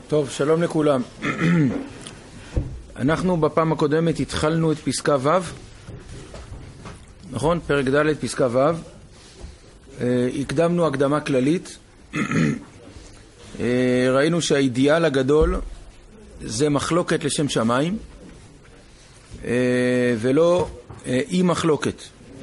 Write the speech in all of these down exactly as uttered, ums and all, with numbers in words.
טוב, שלום לכולם. אנחנו בפעם הקודמת התחלנו את פסקה ו', נכון? פרק ד' פסקה ו'. הקדמנו הקדמה כללית. ראינו שהאידיאל הגדול זה מחלוקת לשם שמיים, ולא אי מחלוקת.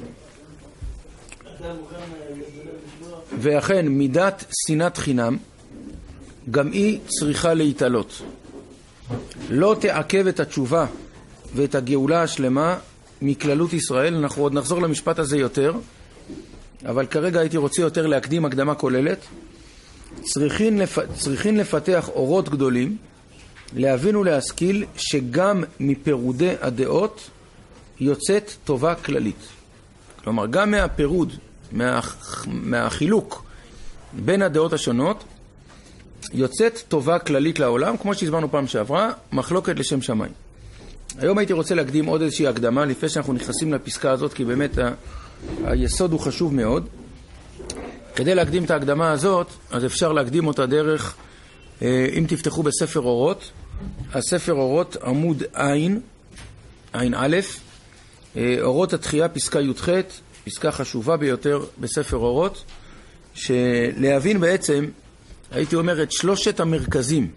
ואכן מידת שנאת חינם גם היא צריכה להתעלות. לא תעכב את התשובה ואת הגאולה השלמה מכללות ישראל. אנחנו עוד נחזור למשפט הזה יותר, אבל כרגע הייתי רוצה יותר להקדים הקדמה כוללת. צריכים, לפ... צריכים לפתח אורות גדולים, להבין ולהשכיל שגם מפירודי הדעות יוצאת טובה כללית. כלומר, גם מהפירוד, מה... מהחילוק בין הדעות השונות, יוצאת טובה כללית לעולם, כמו שהסברנו פעם שעברה, מחלוקת לשם שמיים. היום הייתי רוצה להקדים עוד איזושהי הקדמה, לפני שאנחנו נכנסים לפסקה הזאת, כי באמת ה... היסוד הוא חשוב מאוד. כדי להקדים את ההקדמה הזאת, אז אפשר להקדים אותה דרך, אם תפתחו בספר אורות, הספר אורות עמוד עין, עין א', אורות התחייה, פסקה י"ח, פסקה חשובה ביותר בספר אורות, שלהבין בעצם, הייתי אומר, את שלושת המרכזים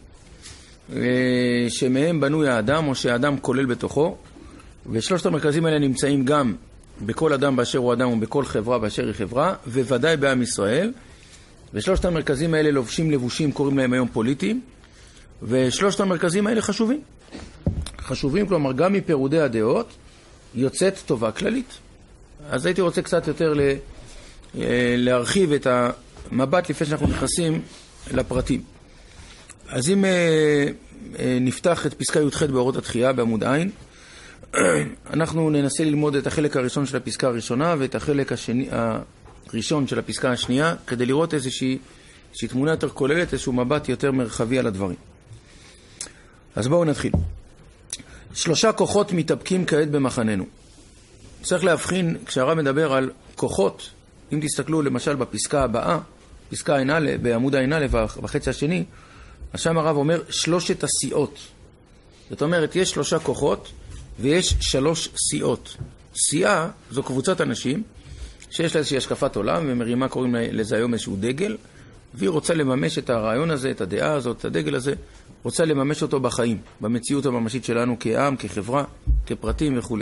שמהם בנוי האדם, או שהאדם כולל בתוכו, ושלושת המרכזים האלה נמצאים גם בכל אדם באשר הוא אדם ובכל חברה באשר היא חברה, וודאי בעם ישראל. ושלושת המרכזים האלה לובשים לבושים, קוראים להם היום פוליטיים, ושלושת המרכזים האלה חשובים. חשובים, כלומר, גם מפירודי הדעות יוצאת טובה כללית. אז הייתי רוצה קצת יותר להרחיב את המבט לפני שאנחנו נכנסים לפרטים. אז אם נפתח את פסקה י"ח באורות התחייה בעמוד עין, אנחנו ננסה ללמוד את החלק הראשון של הפסקה הראשונה ואת החלק השני, הראשון של הפסקה השנייה, כדי לראות איזושהי, איזושהי תמונה יותר כוללת, איזשהו מבט יותר מרחבי על הדברים. אז בואו נתחיל. שלושה כוחות מתאבקים כעת במחננו. צריך להבחין, כשהרב מדבר על כוחות, אם תסתכלו למשל בפסקה הבאה, פסקה עין א', בעמוד עין א' בחצי השני, שם הרב אומר שלושת הסיעות. זאת אומרת, יש שלושה כוחות, ויש שלוש סיעות. סיעה זו קבוצת אנשים שיש לה איזושהי השקפת עולם, ומרימה קוראים לזה היום איזשהו דגל, והיא רוצה לממש את הרעיון הזה, את הדעה הזאת, את הדגל הזה, רוצה לממש אותו בחיים, במציאות הממשית שלנו כעם, כחברה, כפרטים וכו'.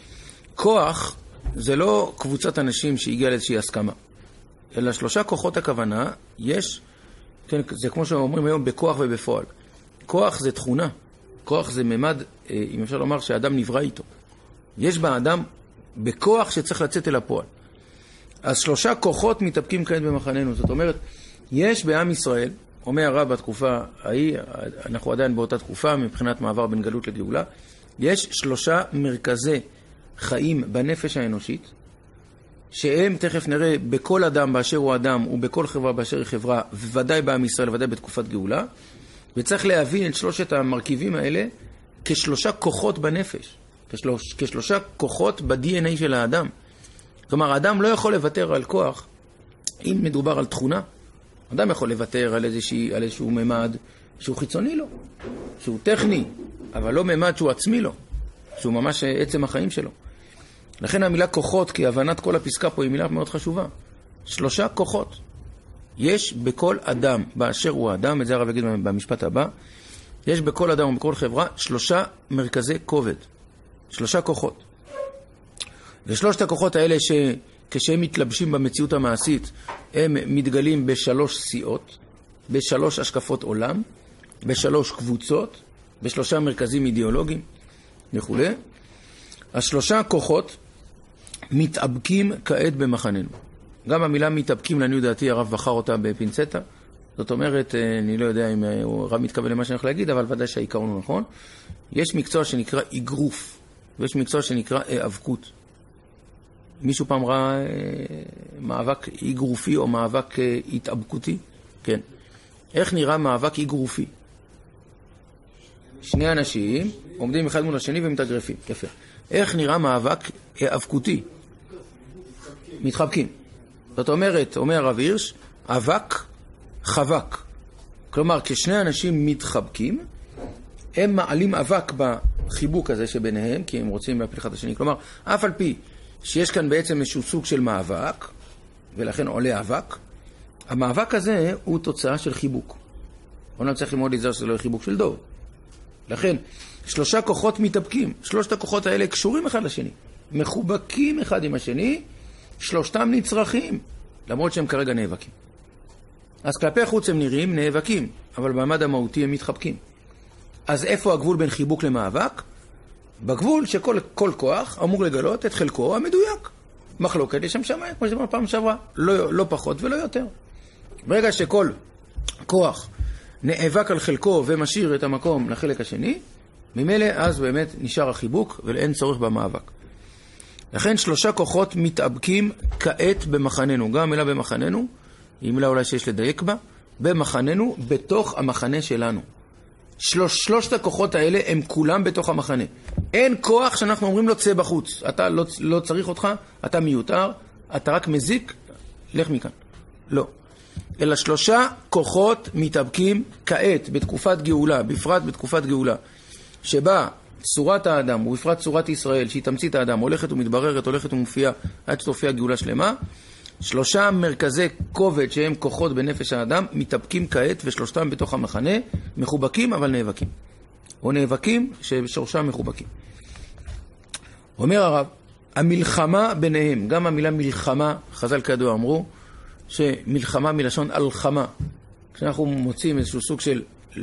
כוח זה לא קבוצת אנשים שהגיעה לאיזושהי הסכמה, אלא שלושה כוחות הכוונה, יש, כן, זה כמו שאומרים היום בכוח ובפועל. כוח זה תכונה, כוח זה ממד, אם אפשר לומר שהאדם נברא איתו. יש באדם בכוח שצריך לצאת אל הפועל. אז שלושה כוחות מתאבקים כעת במחננו. זאת אומרת, יש בעם ישראל, אומר הרב בתקופה ההיא, אנחנו עדיין באותה תקופה, מבחינת מעבר בין גלות לגאולה, יש שלושה מרכזי חיים בנפש האנושית, שהם תכף נראה בכל אדם באשר הוא אדם, ובכל חברה באשר היא חברה, וודאי בעם ישראל, וודאי בתקופת גאולה, וצריך להבין את שלושת המרכיבים האלה כשלושה כוחות בנפש, כשלוש, כשלושה כוחות ב-די אן איי של האדם. כלומר, האדם לא יכול לוותר על כוח אם מדובר על תכונה. האדם יכול לוותר על, איזושהי, על איזשהו ממד שהוא חיצוני לו, שהוא טכני, אבל לא ממד שהוא עצמי לו, שהוא ממש עצם החיים שלו. לכן המילה כוחות, כי הבנת כל הפסקה פה היא מילה מאוד חשובה. שלושה כוחות. יש בכל אדם באשר הוא אדם, את זה הרב יגיד במשפט הבא, יש בכל אדם ובכל חברה שלושה מרכזי כובד, שלושה כוחות. ושלושת הכוחות האלה שכשהם מתלבשים במציאות המעשית, הם מתגלים בשלוש סיעות, בשלוש השקפות עולם, בשלוש קבוצות, בשלושה מרכזים אידיאולוגיים וכו'. השלושה כוחות מתאבקים כעת במחננו. גם המילה מתאבקים, לעניות דעתי, הרב בחר אותה בפינצטה. זאת אומרת, אני לא יודע אם הרב מתכוון למה שאני הולך להגיד, אבל ודאי שהעיקרון הוא נכון. יש מקצוע שנקרא אגרוף, ויש מקצוע שנקרא האבקות. מישהו פעם ראה מאבק אגרופי או מאבק התאבקותי? כן. איך נראה מאבק אגרופי? שני אנשים עומדים אחד מול השני ומתאגרפים. יפה. איך נראה מאבק האבקותי? מתחבקים. זאת אומרת, אומר הרב הירש, אבק, חבק. כלומר, כששני אנשים מתחבקים, הם מעלים אבק בחיבוק הזה שביניהם, כי הם רוצים להפיל אחד השני. כלומר, אף על פי שיש כאן בעצם איזשהו סוג של מאבק, ולכן עולה אבק, המאבק הזה הוא תוצאה של חיבוק. אומנם צריך ללמוד לזה שזה לא חיבוק של דוב. לכן, שלושה כוחות מתאבקים. שלושת הכוחות האלה קשורים אחד לשני. מחובקים אחד עם השני, שלושתם נצרכים, למרות שהם כרגע נאבקים. אז כלפי חוץ הם נראים נאבקים, אבל במעמד המהותי הם מתחבקים. אז איפה הגבול בין חיבוק למאבק? בגבול שכל כל כוח אמור לגלות את חלקו המדויק. מחלוקת לשם שמיים, כמו שדבר פעם שעברה. לא, לא פחות ולא יותר. ברגע שכל כוח נאבק על חלקו ומשאיר את המקום לחלק השני, ממילא אז באמת נשאר החיבוק ואין צורך במאבק. לכן שלושה כוחות מתאבקים כעת במחננו. גם המילה במחננו, היא מילה אולי שיש לדייק בה, במחננו, בתוך המחנה שלנו. שלוש, שלושת הכוחות האלה הם כולם בתוך המחנה. אין כוח שאנחנו אומרים לו צא בחוץ. אתה לא, לא צריך אותך, אתה מיותר, אתה רק מזיק, לך מכאן. לא. אלא שלושה כוחות מתאבקים כעת, בתקופת גאולה, בפרט בתקופת גאולה, שבה צורת האדם, ובפרט צורת ישראל, שהיא תמצית האדם, הולכת ומתבררת, הולכת ומופיעה, עד שתופיע גאולה שלמה, שלושה מרכזי כובד שהם כוחות בנפש האדם, מתאבקים כעת, ושלושתם בתוך המחנה, מחובקים אבל נאבקים. או נאבקים שבשורשם מחובקים. אומר הרב, המלחמה ביניהם, גם המילה מלחמה, חז"ל כידוע אמרו, שמלחמה מלשון הלחמה. כשאנחנו מוצאים איזשהו סוג של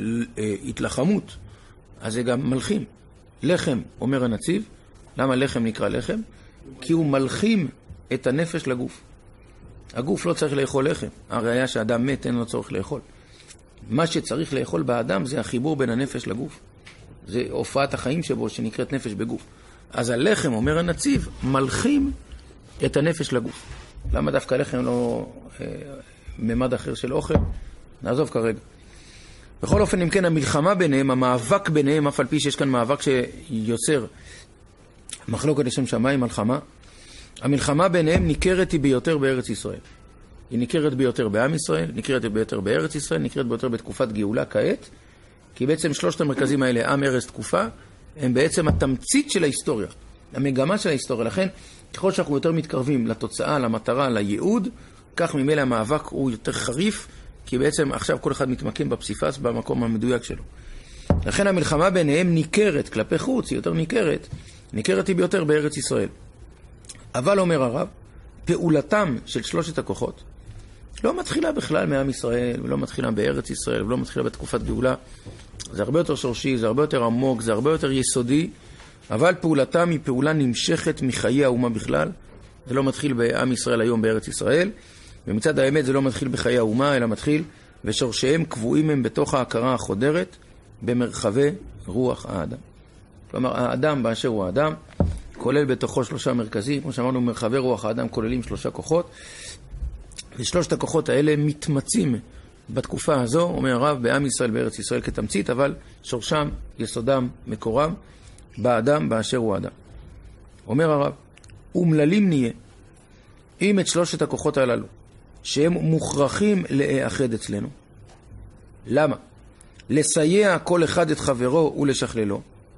התלחמות, אז זה גם מלחים. לחם, אומר הנציב, למה לחם נקרא לחם? כי הוא מלחים את הנפש לגוף. הגוף לא צריך לאכול לחם. הראיה שאדם מת אין לו צורך לאכול. מה שצריך לאכול באדם זה החיבור בין הנפש לגוף. זה הופעת החיים שבו שנקראת נפש בגוף. אז הלחם, אומר הנציב, מלחים את הנפש לגוף. למה דווקא לחם לא אה, ממד אחר של אוכל? נעזוב כרגע. בכל אופן, אם כן, המלחמה ביניהם, המאבק ביניהם, אף על פי שיש כאן מאבק שיוצר מחלוקת לשם שמיים, מלחמה, המלחמה ביניהם ניכרת היא ביותר בארץ ישראל. היא ניכרת ביותר בעם ישראל, ניכרת ביותר בארץ ישראל, ניכרת ביותר בתקופת גאולה כעת, כי בעצם שלושת המרכזים האלה, עם, ארץ, תקופה, הם בעצם התמצית של ההיסטוריה, המגמה של ההיסטוריה. לכן, ככל שאנחנו יותר מתקרבים לתוצאה, למטרה, לייעוד, כך ממילא המאבק הוא יותר חריף, כי בעצם עכשיו כל אחד מתמקם בפסיפס במקום המדויק שלו. לכן המלחמה ביניהם ניכרת, כלפי חוץ היא יותר ניכרת, ניכרת היא ביותר בארץ ישראל. אבל אומר הרב, פעולתם של שלושת הכוחות לא מתחילה בכלל מעם ישראל, ולא מתחילה בארץ ישראל, ולא מתחילה בתקופת גאולה. זה הרבה יותר שורשי, זה הרבה יותר עמוק, זה הרבה יותר יסודי, אבל פעולתם היא פעולה נמשכת מחיי האומה בכלל. זה לא מתחיל בעם ישראל היום בארץ ישראל, ומצד האמת זה לא מתחיל בחיי האומה, אלא מתחיל ושורשיהם קבועים הם בתוך ההכרה החודרת במרחבי רוח האדם. כלומר, האדם באשר הוא האדם, כולל בתוכו שלושה מרכזים, כמו שאמרנו, מרחבי רוח האדם כוללים שלושה כוחות, ושלושת הכוחות האלה מתמצים בתקופה הזו, אומר הרב, בעם ישראל בארץ ישראל כתמצית, אבל שורשם, יסודם, מקורם, באדם באשר הוא האדם. אומר הרב, אומללים נהיה, אם את שלושת הכוחות הללו, שהם מוכרחים לאחד אצלנו. למה? לסייע כל אחד את חברו ולשכללו.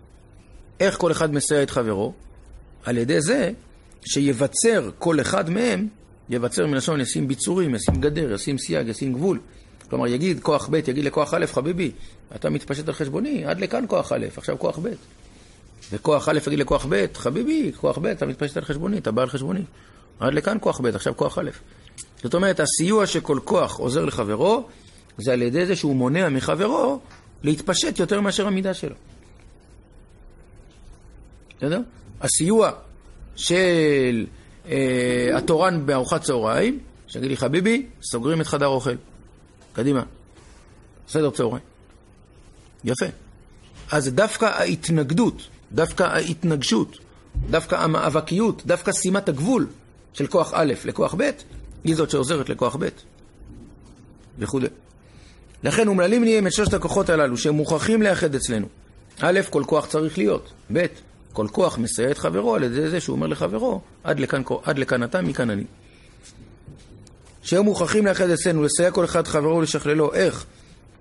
איך כל אחד מסייע את חברו? על ידי זה שיבצר כל אחד מהם, יבצר מלשון ישים ביצורים, ישים גדר, ישים סייג, ישים גבול. כלומר, יגיד כוח ב', יגיד לכוח א', חביבי, אתה מתפשט על חשבוני, עד לכאן כוח א', עכשיו כוח ב'. וכוח א' יגיד לכוח ב', חביבי, כוח ב', אתה מתפשט על חשבוני, אתה בא על חשבוני. עד לכאן כוח ב', עכשיו כוח א'. זאת אומרת, הסיוע שכל כוח עוזר לחברו, זה על ידי זה שהוא מונע מחברו להתפשט יותר מאשר המידה שלו. בסדר? הסיוע של אה, התורן בארוחת צהריים, שגיד לי, חביבי, סוגרים את חדר אוכל. קדימה. סדר צהריים. יפה. אז דווקא ההתנגדות, דווקא ההתנגשות, דווקא המאבקיות, דווקא שימת הגבול של כוח א' לכוח ב', היא זאת שעוזרת לכוח ב' וכו'. לכן אומללים נהיים את שלושת הכוחות הללו שהם מוכרחים לאחד אצלנו. א', כל כוח צריך להיות. ב', כל כוח מסייע את חברו על ידי זה שהוא אומר לחברו, עד לכאן, עד לכאן אתה, מכאן אני. שהם מוכרחים לאחד אצלנו, לסייע כל אחד חברו ולשכללו. איך?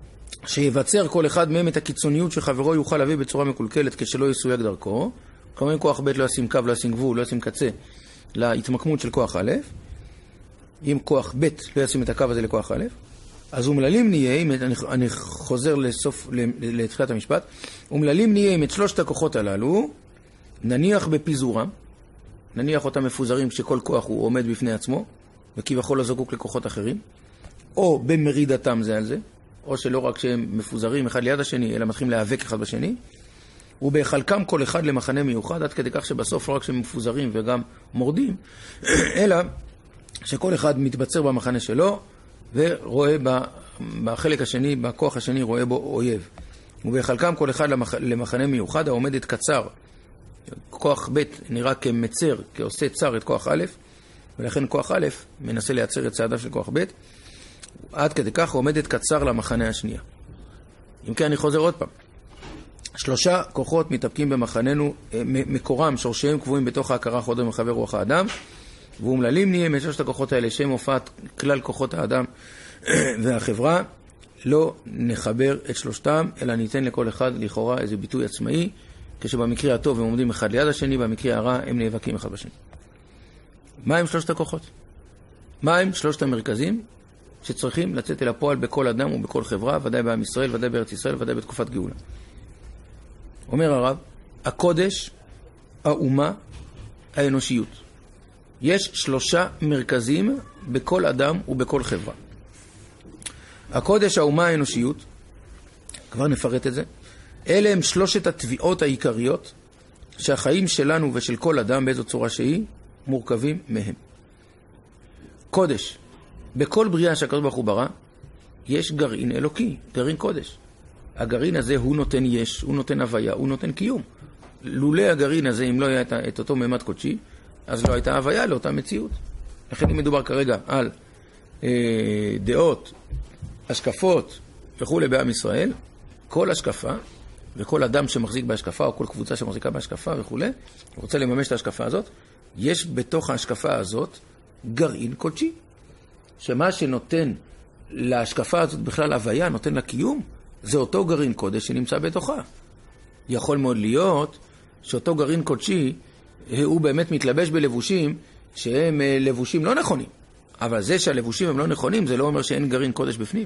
שיבצר כל אחד מהם את הקיצוניות שחברו יוכל להביא בצורה מקולקלת כשלא יסויג דרכו. כלומר, כוח ב' לא ישים קו, לא ישים גבול, לא ישים קצה להתמקמות של כוח א'. אם כוח ב' לא ישים את הקו הזה לכוח א', אז אומללים נהיה, אני, אני חוזר לסוף, לתחילת המשפט, אומללים נהיה עם את שלושת הכוחות הללו, נניח בפיזורם, נניח אותם מפוזרים שכל כוח הוא עומד בפני עצמו, וכביכול לא זקוק לכוחות אחרים, או במרידתם זה על זה, או שלא רק שהם מפוזרים אחד ליד השני, אלא מתחילים להיאבק אחד בשני, ובחלקם כל אחד למחנה מיוחד, עד כדי כך שבסוף לא רק שהם מפוזרים וגם מורדים, אלא שכל אחד מתבצר במחנה שלו, ורואה בחלק השני, בכוח השני, רואה בו אויב. ובחלקם כל אחד למח... למחנה מיוחד, העומדת קצר. כוח ב' נראה כמצר, כעושה צר את כוח א', ולכן כוח א' מנסה לייצר את צעדיו של כוח ב', עד כדי כך עומדת קצר למחנה השנייה. אם כן, אני חוזר עוד פעם. שלושה כוחות מתאפקים במחננו, מקורם, שורשיהם קבועים בתוך ההכרה חודר מחבר רוח האדם, ואומללים נהיה משלושת הכוחות האלה, שם הופעת כלל כוחות האדם והחברה, לא נחבר את שלושתם, אלא ניתן לכל אחד לכאורה איזה ביטוי עצמאי, כשבמקרה הטוב הם עומדים אחד ליד השני, במקרה הרע הם נאבקים אחד בשני. מה הם שלושת הכוחות? מה הם שלושת המרכזים שצריכים לצאת אל הפועל בכל אדם ובכל חברה, ודאי בעם ישראל, ודאי בארץ ישראל, ודאי בתקופת גאולה? אומר הרב, הקודש, האומה, האנושיות. יש שלושה מרכזים בכל אדם ובכל חברה. הקודש, האומה, האנושיות, כבר נפרט את זה, אלה הם שלושת התביעות העיקריות שהחיים שלנו ושל כל אדם באיזו צורה שהיא מורכבים מהם. קודש, בכל בריאה שהקדוש ברוך הוא ברא, יש גרעין אלוקי, גרעין קודש. הגרעין הזה הוא נותן יש, הוא נותן הוויה, הוא נותן קיום. לולא הגרעין הזה, אם לא היה את אותו ממד קודשי, אז לא הייתה הוויה לאותה מציאות. לכן אם מדובר כרגע על אה, דעות, השקפות וכו' בעם ישראל, כל השקפה וכל אדם שמחזיק בהשקפה, או כל קבוצה שמחזיקה בהשקפה וכו', רוצה לממש את ההשקפה הזאת, יש בתוך ההשקפה הזאת גרעין קודשי. שמה שנותן להשקפה הזאת בכלל הוויה, נותן לה קיום, זה אותו גרעין קודש שנמצא בתוכה. יכול מאוד להיות שאותו גרעין קודשי הוא באמת מתלבש בלבושים שהם לבושים לא נכונים. אבל זה שהלבושים הם לא נכונים, זה לא אומר שאין גרעין קודש בפנים.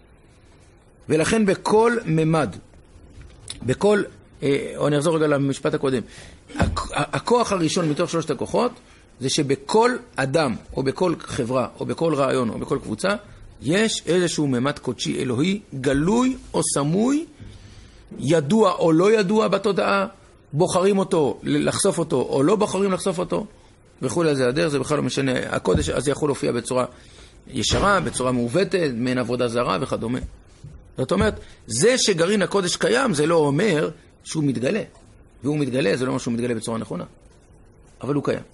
ולכן בכל ממד, בכל, או אני אחזור רגע למשפט הקודם, הכוח הראשון מתוך שלושת הכוחות, זה שבכל אדם, או בכל חברה, או בכל רעיון, או בכל קבוצה, יש איזשהו ממד קודשי אלוהי, גלוי או סמוי, ידוע או לא ידוע בתודעה, בוחרים אותו, לחשוף אותו, או לא בוחרים לחשוף אותו, וכו' זה הדרך, זה בכלל לא משנה. הקודש אז יכול להופיע בצורה ישרה, בצורה מעוותת, מעין עבודה זרה וכדומה. זאת אומרת, זה שגרעין הקודש קיים, זה לא אומר שהוא מתגלה. והוא מתגלה, זה לא אומר שהוא מתגלה בצורה נכונה. אבל הוא קיים.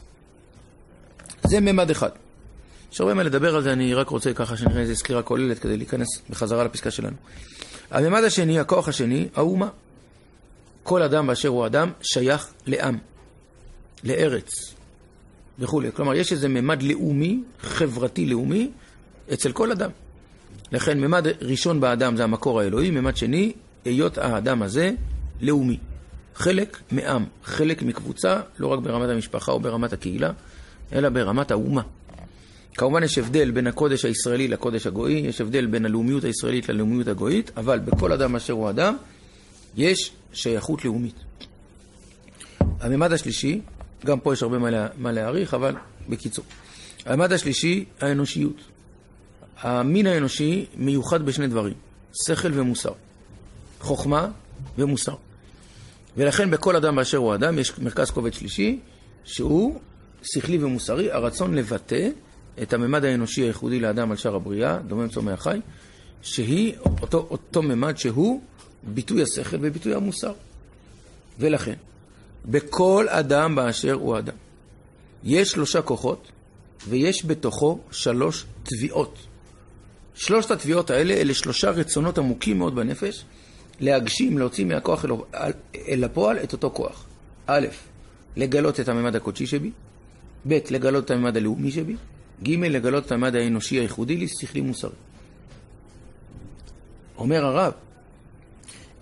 זה ממד אחד. יש הרבה מה לדבר על זה, אני רק רוצה ככה שנראה איזו סקירה כוללת כדי להיכנס בחזרה לפסקה שלנו. הממד השני, הכוח השני, האומה. כל אדם באשר הוא אדם שייך לעם, לארץ וכו'. כלומר, יש איזה ממד לאומי, חברתי לאומי, אצל כל אדם. לכן, ממד ראשון באדם זה המקור האלוהי, ממד שני, היות האדם הזה לאומי. חלק מעם, חלק מקבוצה, לא רק ברמת המשפחה או ברמת הקהילה, אלא ברמת האומה. כמובן יש הבדל בין הקודש הישראלי לקודש הגוי, יש הבדל בין הלאומיות הישראלית ללאומיות הגויית, אבל בכל אדם אשר הוא אדם, יש שייכות לאומית. הממד השלישי, גם פה יש הרבה מה, לה, מה להעריך, אבל בקיצור. הממד השלישי, האנושיות. המין האנושי מיוחד בשני דברים, שכל ומוסר. חוכמה ומוסר. ולכן בכל אדם באשר הוא אדם, יש מרכז כובד שלישי, שהוא שכלי ומוסרי, הרצון לבטא את הממד האנושי הייחודי לאדם על שאר הבריאה, דומם צומח חי, שהיא אותו, אותו ממד שהוא ביטוי השכל וביטוי המוסר. ולכן, בכל אדם באשר הוא אדם, יש שלושה כוחות, ויש בתוכו שלוש תביעות. שלושת התביעות האלה, אלה שלושה רצונות עמוקים מאוד בנפש, להגשים, להוציא מהכוח אל, אל הפועל את אותו כוח. א', לגלות את הממד הקודשי שבי, ב', לגלות את הממד הלאומי שבי, ג', לגלות את הממד האנושי הייחודי לי, שכלי מוסרי. אומר הרב,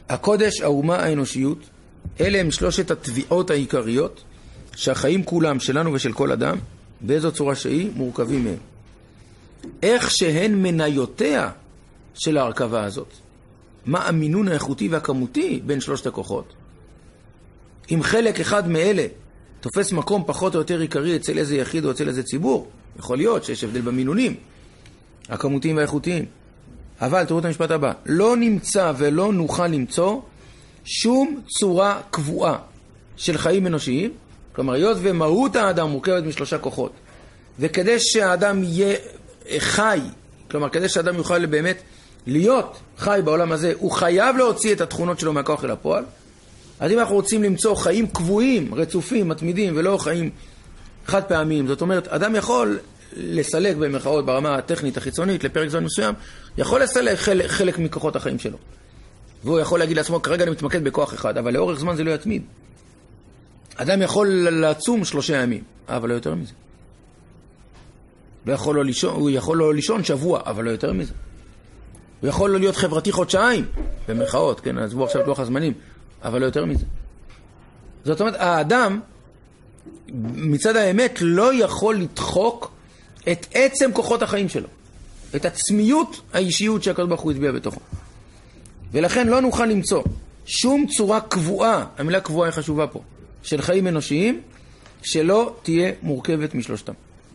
הקודש, האומה, האנושיות, אלה הם שלושת התביעות העיקריות שהחיים כולם שלנו ושל כל אדם, באיזו צורה שהיא, מורכבים מהם. איך שהן מניותיה של ההרכבה הזאת, מה המינון האיכותי והכמותי בין שלושת הכוחות. אם חלק אחד מאלה תופס מקום פחות או יותר עיקרי אצל איזה יחיד או אצל איזה ציבור, יכול להיות שיש הבדל במינונים, הכמותיים והאיכותיים. אבל תראו את המשפט הבא, לא נמצא ולא נוכל למצוא שום צורה קבועה של חיים אנושיים, כלומר, היות ומהות האדם מורכבת משלושה כוחות, וכדי שהאדם יהיה חי, כלומר, כדי שהאדם יוכל באמת להיות חי בעולם הזה, הוא חייב להוציא את התכונות שלו מהכוח אל הפועל. אז אם אנחנו רוצים למצוא חיים קבועים, רצופים, מתמידים, ולא חיים חד פעמיים, זאת אומרת, אדם יכול לסלק במרכאות ברמה הטכנית החיצונית לפרק זמן מסוים, יכול לסלק חלק, חלק מכוחות החיים שלו. והוא יכול להגיד לעצמו, כרגע אני מתמקד בכוח אחד, אבל לאורך זמן זה לא יתמיד. אדם יכול לעצום שלושה ימים, אבל לא יותר מזה. הוא יכול לא לישון, הוא יכול לא לישון שבוע, אבל לא יותר מזה. הוא יכול לא להיות חברתי חודשיים, במרכאות, כן, אז בואו עכשיו את לוח הזמנים, אבל לא יותר מזה. זאת אומרת, האדם, מצד האמת, לא יכול לדחוק את עצם כוחות החיים שלו, את עצמיות האישיות שהקדוש ברוך הוא הטביע בתוכו. ולכן לא נוכל למצוא שום צורה קבועה, המילה קבועה היא חשובה פה, של חיים אנושיים, שלא תהיה מורכבת משלושתם.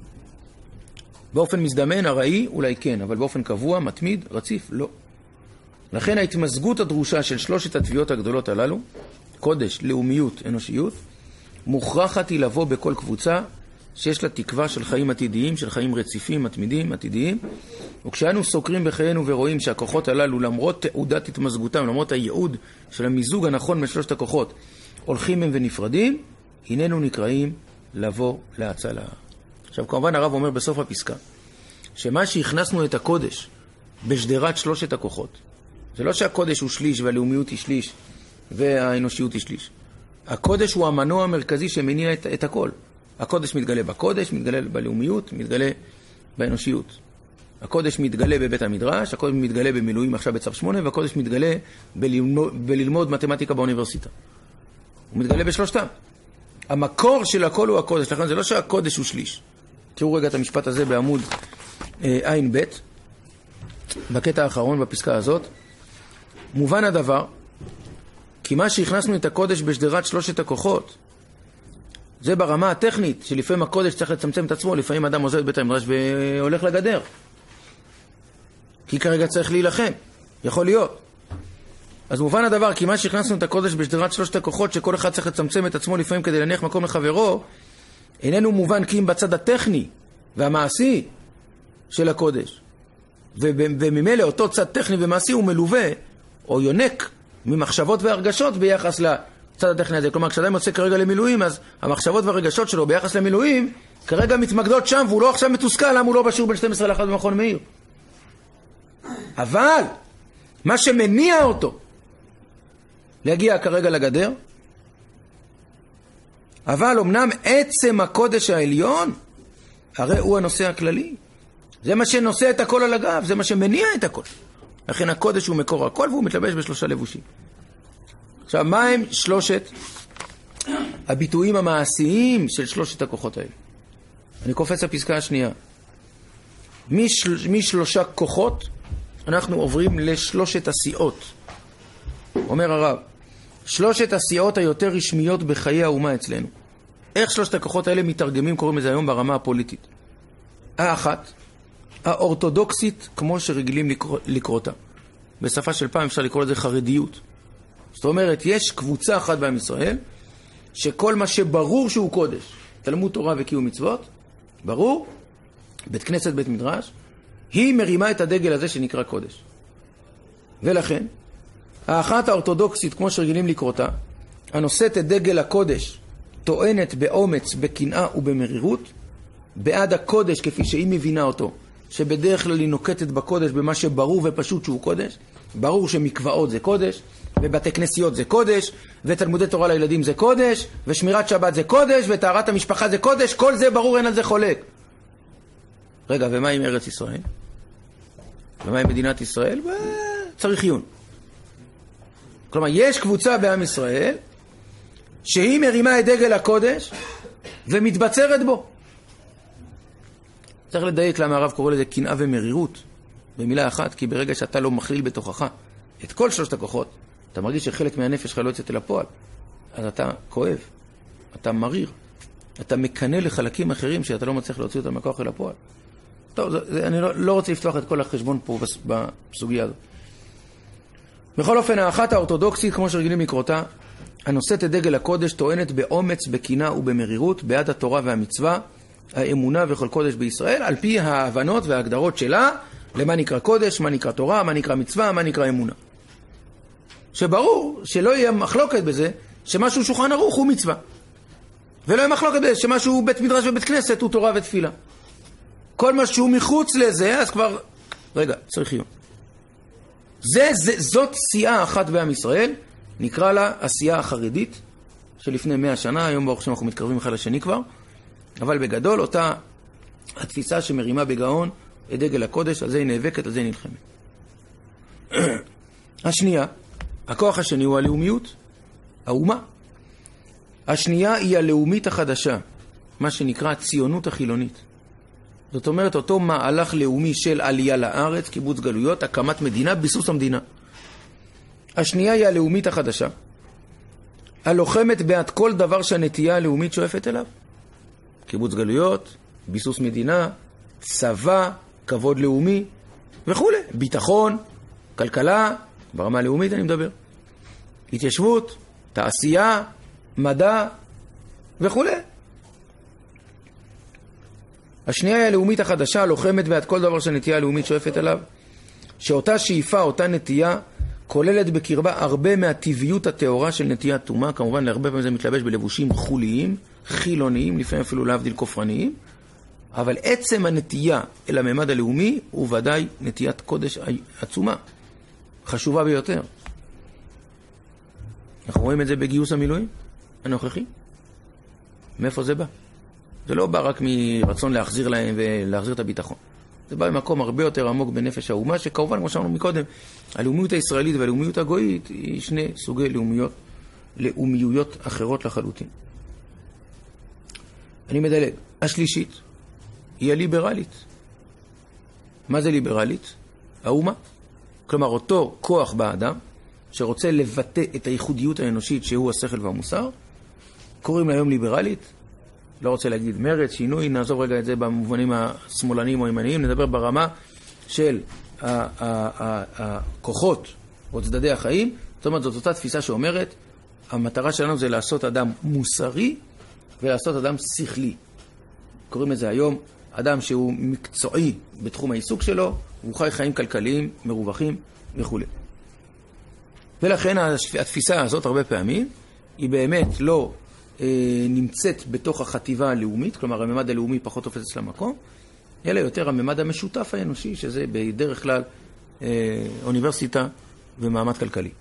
באופן מזדמן, הראי, אולי כן, אבל באופן קבוע, מתמיד, רציף, לא. לכן ההתמזגות הדרושה של שלושת התביעות הגדולות הללו, קודש, לאומיות, אנושיות, מוכרחת היא לבוא בכל קבוצה שיש לה תקווה של חיים עתידיים, של חיים רציפים, מתמידים, עתידיים. וכשאנו סוקרים בחיינו ורואים שהכוחות הללו, למרות תעודת התמזגותם, למרות הייעוד של המיזוג הנכון משלושת הכוחות, הולכים הם ונפרדים, הננו נקראים לבוא להצלה. עכשיו, כמובן הרב אומר בסוף הפסקה, שמה שהכנסנו את הקודש בשדרת שלושת הכוחות, זה לא שהקודש הוא שליש והלאומיות היא שליש והאנושיות היא שליש. הקודש הוא המנוע המרכזי שמניע את, את הכל. הקודש מתגלה בקודש, מתגלה בלאומיות, מתגלה באנושיות. הקודש מתגלה בבית המדרש, הקודש מתגלה במילואים עכשיו בצו שמונה, והקודש מתגלה בללמוד, בללמוד מתמטיקה באוניברסיטה. הוא מתגלה בשלושתם. המקור של הכל הוא הקודש, לכן זה לא שהקודש הוא שליש. תראו רגע את המשפט הזה בעמוד אה, עין ב', בקטע האחרון בפסקה הזאת. מובן הדבר, כי מה שהכנסנו את הקודש בשדרת שלושת הכוחות, זה ברמה הטכנית, שלפעמים הקודש צריך לצמצם את עצמו, לפעמים אדם עוזב את בית המדרש והולך לגדר. כי כרגע צריך להילחם, יכול להיות. אז מובן הדבר, כי מה שהכנסנו את הקודש בשדרת שלושת הכוחות, שכל אחד צריך לצמצם את עצמו לפעמים כדי להניח מקום לחברו, איננו מובן כי אם בצד הטכני והמעשי של הקודש. וממילא אותו צד טכני ומעשי הוא מלווה, או יונק, ממחשבות והרגשות ביחס לצד הטכני הזה. כלומר, כשאדם יוצא כרגע למילואים, אז המחשבות והרגשות שלו ביחס למילואים, כרגע מתמקדות שם, והוא לא עכשיו מתוסכל, למה הוא לא בשיעור בין שתים עשרה לאחת במכון מאיר. אבל, מה שמניע אותו להגיע כרגע לגדר, אבל אמנם עצם הקודש העליון, הרי הוא הנושא הכללי. זה מה שנושא את הכל על הגב, זה מה שמניע את הכל. לכן הקודש הוא מקור הכל, והוא מתלבש בשלושה לבושים. עכשיו, מה הם שלושת הביטויים המעשיים של שלושת הכוחות האלה? אני קופץ לפסקה השנייה. משל, משלושה כוחות, אנחנו עוברים לשלושת הסיעות. אומר הרב, שלושת הסיעות היותר רשמיות בחיי האומה אצלנו. איך שלושת הכוחות האלה מתרגמים, קוראים לזה היום ברמה הפוליטית? האחת, האורתודוקסית, כמו שרגילים לקרוא, לקרוא אותה. בשפה של פעם אפשר לקרוא לזה חרדיות. זאת אומרת, יש קבוצה אחת בעם ישראל, שכל מה שברור שהוא קודש, תלמוד תורה וקיום מצוות, ברור, בית כנסת, בית מדרש, היא מרימה את הדגל הזה שנקרא קודש. ולכן, האחת האורתודוקסית, כמו שרגילים לקרוא אותה, הנושאת את דגל הקודש, טוענת באומץ, בקנאה ובמרירות, בעד הקודש כפי שהיא מבינה אותו, שבדרך כלל היא נוקטת בקודש במה שברור ופשוט שהוא קודש. ברור שמקוואות זה קודש, ובתי כנסיות זה קודש, ותלמודי תורה לילדים זה קודש, ושמירת שבת זה קודש, וטהרת המשפחה זה קודש, כל זה ברור, אין על זה חולק. רגע, ומה עם ארץ ישראל? ומה עם מדינת ישראל? צריך עיון. כלומר, יש קבוצה בעם ישראל שהיא מרימה את דגל הקודש ומתבצרת בו. צריך לדייק למה הרב קורא לזה קנאה ומרירות במילה אחת, כי ברגע שאתה לא מכליל בתוכך את כל שלושת הכוחות, אתה מרגיש שחלק מהנפש שלך לא יוצאת אל הפועל, אז אתה כואב, אתה מריר, אתה מקנה לחלקים אחרים שאתה לא מצליח להוציא אותם מהכוח אל הפועל. טוב, זה, זה, אני לא, לא רוצה לפתוח את כל החשבון פה בסוגיה הזאת. בכל אופן, האחת האורתודוקסית, כמו שרגילים לקרותה, הנושאת את דגל הקודש, טוענת באומץ, בקנאה ובמרירות, בעד התורה והמצווה, האמונה וכל קודש בישראל, על פי ההבנות וההגדרות שלה, למה נקרא קודש, מה נקרא תורה, מה נקרא מצווה, מה נקרא אמונה. שברור שלא יהיה מחלוקת בזה, שמשהו שולחן ערוך הוא מצווה. ולא יהיה מחלוקת בזה, שמשהו בית מדרש ובית כנסת הוא תורה ותפילה. כל מה שהוא מחוץ לזה, אז כבר... רגע, צריך עיון. זה, זה, זאת סיעה אחת בעם ישראל, נקרא לה הסיעה החרדית, שלפני מאה שנה, היום ברוך השם אנחנו מתקרבים אחד לשני כבר, אבל בגדול אותה התפיסה שמרימה בגאון את דגל הקודש, על זה היא נאבקת, על זה היא נלחמת. השנייה, הכוח השני הוא הלאומיות, האומה. השנייה היא הלאומית החדשה, מה שנקרא הציונות החילונית. זאת אומרת, אותו מהלך לאומי של עלייה לארץ, קיבוץ גלויות, הקמת מדינה, ביסוס המדינה. השנייה היא הלאומית החדשה, הלוחמת בעד כל דבר שהנטייה הלאומית שואפת אליו. קיבוץ גלויות, ביסוס מדינה, צבא, כבוד לאומי וכו'. ביטחון, כלכלה, ברמה הלאומית אני מדבר. התיישבות, תעשייה, מדע וכו'. השנייה היא הלאומית החדשה, לוחמת בעד כל דבר שהנטייה הלאומית שואפת אליו, שאותה שאיפה, אותה נטייה, כוללת בקרבה הרבה מהטבעיות התאורה של נטיית תומה. כמובן, להרבה פעמים זה מתלבש בלבושים חוליים, חילוניים, לפעמים אפילו להבדיל כופרניים, אבל עצם הנטייה אל הממד הלאומי הוא ודאי נטיית קודש עצומה, חשובה ביותר. אנחנו רואים את זה בגיוס המילואים הנוכחי. מאיפה זה בא? זה לא בא רק מרצון להחזיר להם ולהחזיר את הביטחון. זה בא במקום הרבה יותר עמוק בנפש האומה, שכמובן, כמו שאמרנו מקודם, הלאומיות הישראלית והלאומיות הגויית היא שני סוגי לאומיות, לאומיויות אחרות לחלוטין. אני מדלג. השלישית היא הליברלית. מה זה ליברלית? האומה. כלומר, אותו כוח באדם שרוצה לבטא את הייחודיות האנושית שהוא השכל והמוסר, קוראים לה היום ליברלית. לא רוצה להגיד מרד, שינוי, נעזוב רגע את זה במובנים השמאלניים או הימניים, נדבר ברמה של הכוחות או צדדי החיים. זאת אומרת, זאת אותה תפיסה שאומרת, המטרה שלנו זה לעשות אדם מוסרי ולעשות אדם שכלי. קוראים לזה היום אדם שהוא מקצועי בתחום העיסוק שלו, הוא חי חיים כלכליים, מרווחים וכו'. ולכן התפיסה הזאת הרבה פעמים היא באמת לא אה, נמצאת בתוך החטיבה הלאומית, כלומר הממד הלאומי פחות תופס אצלה מקום, אלא יותר הממד המשותף האנושי, שזה בדרך כלל אה, אוניברסיטה ומעמד כלכלי.